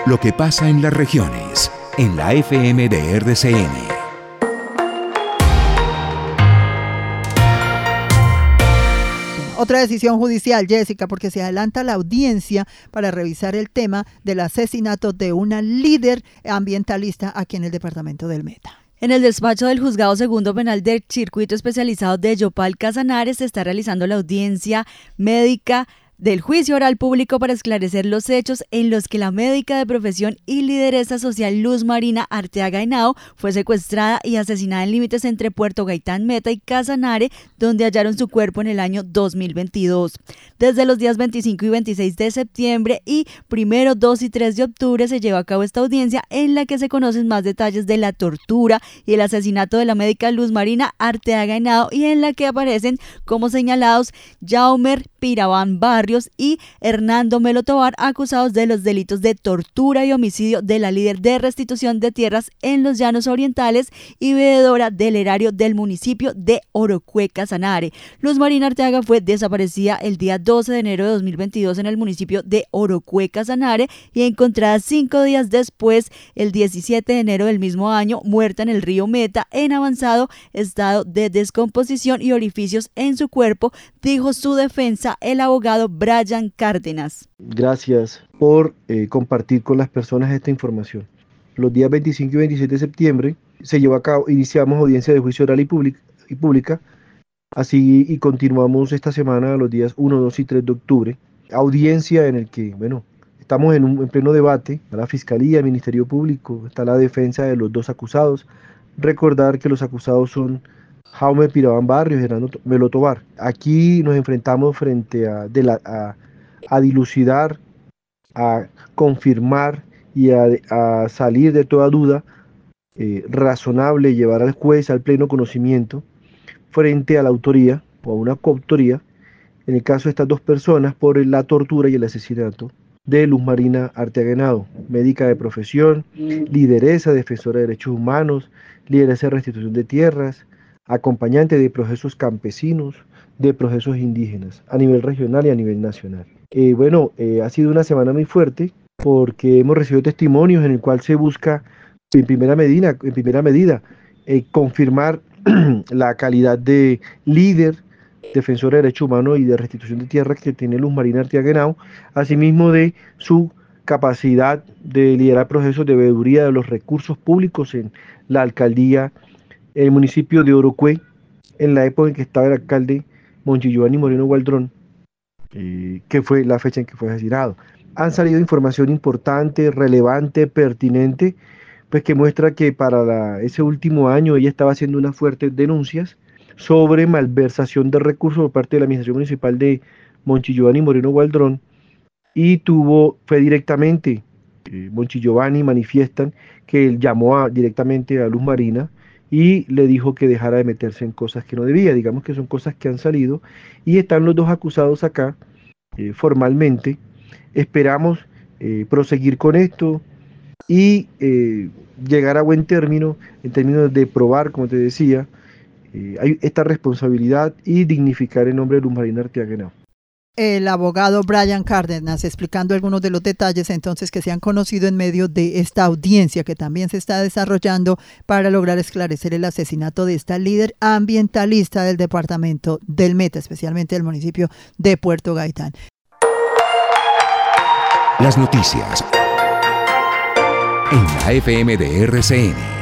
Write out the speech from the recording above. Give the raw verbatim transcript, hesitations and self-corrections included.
Lo que pasa en las regiones, en la F M de R C N. Otra decisión judicial, Jessica, porque se adelanta la audiencia para revisar el tema del asesinato de una líder ambientalista aquí en el departamento del Meta. En el despacho del Juzgado Segundo Penal del Circuito Especializado de Yopal Casanare se está realizando la audiencia médica del juicio oral público para esclarecer los hechos en los que la médica de profesión y lideresa social Luz Marina Arteaga Henao fue secuestrada y asesinada en límites entre Puerto Gaitán, Meta y Casanare, donde hallaron su cuerpo en el año dos mil veintidós. Desde los días veinticinco y veintiséis de septiembre y primero, dos y tres de octubre se llevó a cabo esta audiencia en la que se conocen más detalles de la tortura y el asesinato de la médica Luz Marina Arteaga Henao y en la que aparecen como señalados Jaumer Pirabán Barrio y Hernando Melo Tovar, acusados de los delitos de tortura y homicidio de la líder de restitución de tierras en los Llanos Orientales y veedora del erario del municipio de Orocue, Casanare. Luz Marina Arteaga fue desaparecida el día doce de enero de dos mil veintidós en el municipio de Orocue, Casanare, y encontrada cinco días después, el diecisiete de enero del mismo año, muerta en el río Meta en avanzado estado de descomposición y orificios en su cuerpo, dijo su defensa el abogado Brian Cárdenas. Gracias por eh, compartir con las personas esta información. Los días veinticinco y veintisiete de septiembre se llevó a cabo, iniciamos audiencia de juicio oral y pública, y pública, así y continuamos esta semana los días uno, dos y tres de octubre. Audiencia en el que, bueno, estamos en un en pleno debate, está la Fiscalía, el Ministerio Público, está la defensa de los dos acusados. Recordar que los acusados son Jaume Pirabán Barrios y Hernando Melo Tovar. Aquí nos enfrentamos frente a, de la, a, a dilucidar, a confirmar y a, a salir de toda duda eh, razonable, llevar al juez al pleno conocimiento frente a la autoría o a una coautoría, en el caso de estas dos personas, por la tortura y el asesinato de Luz Marina Arteaga Henao, médica de profesión, lideresa, defensora de derechos humanos, lideresa de restitución de tierras, acompañante de procesos campesinos, de procesos indígenas, a nivel regional y a nivel nacional. Eh, bueno, eh, ha sido una semana muy fuerte porque hemos recibido testimonios en el cual se busca, en primera medida, en primera medida eh, confirmar la calidad de líder, defensora de derechos humanos y de restitución de tierras que tiene Luz Marina Arteaga Henao, asimismo de su capacidad de liderar procesos de veeduría de los recursos públicos en la alcaldía, el municipio de Orocue, en la época en que estaba el alcalde Monchi Giovanni Moreno Gualdrón, eh, que fue la fecha en que fue asesinado. Han salido información importante, relevante, pertinente, pues que muestra que para la, ese último año ella estaba haciendo unas fuertes denuncias sobre malversación de recursos por parte de la administración municipal de Monchi Giovanni Moreno Gualdrón, y tuvo, fue directamente, eh, Monchi Giovanni manifiestan que él llamó a, directamente a Luz Marina y le dijo que dejara de meterse en cosas que no debía. Digamos que son cosas que han salido y están los dos acusados acá eh, formalmente. Esperamos eh, proseguir con esto y eh, llegar a buen término en términos de probar, como te decía, eh, hay esta responsabilidad y dignificar el nombre de Luz Marina Arteaga Henao. El abogado Brian Cárdenas explicando algunos de los detalles entonces que se han conocido en medio de esta audiencia que también se está desarrollando para lograr esclarecer el asesinato de esta líder ambientalista del departamento del Meta, especialmente del municipio de Puerto Gaitán. Las noticias en la F M de R C N.